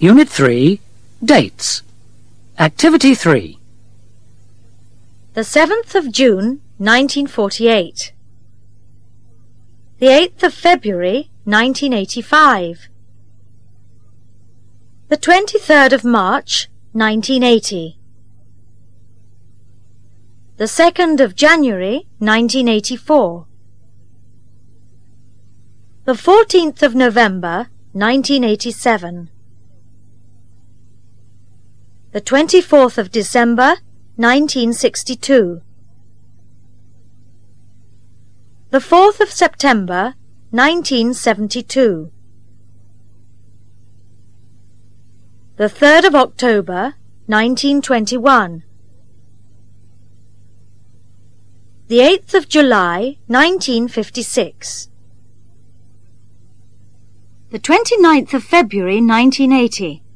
Unit 3, Dates. Activity 3. The 7th of June, 1948. The 8th of February, 1985. The 23rd of March, 1980. The 2nd of January, 1984. The 14th of November, 1987. The 24th of December, 1962. The 4th of September, 1972. The 3rd of October, 1921. The 8th of July, 1956. The 29th of February, 1980.